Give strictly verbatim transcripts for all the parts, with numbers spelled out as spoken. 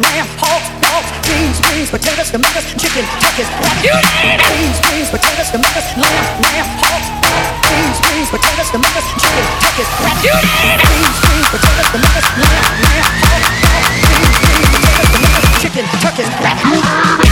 lamb, hog, dog, beans, beans, potatoes, tomatoes, chicken, turkeys, rabbit, beans, beans, potatoes, tomatoes, lamb, lamb, hog, dog, beans, beans, potatoes, tomatoes, chicken, turkeys, rabbit, beans, beans, potatoes, tomatoes, lamb, lamb, hog, dog, beans, beans, potatoes, tomatoes, chicken, turkeys, rabbit.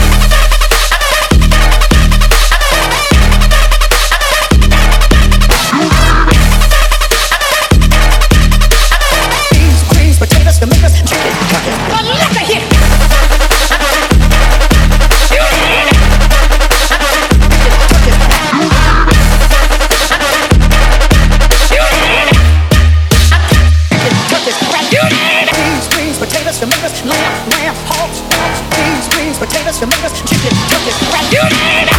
Tomatoes, lamb, lamb, hogs, dogs, beans, beans, potatoes, tomatoes, chicken, turkey, crap. You need it!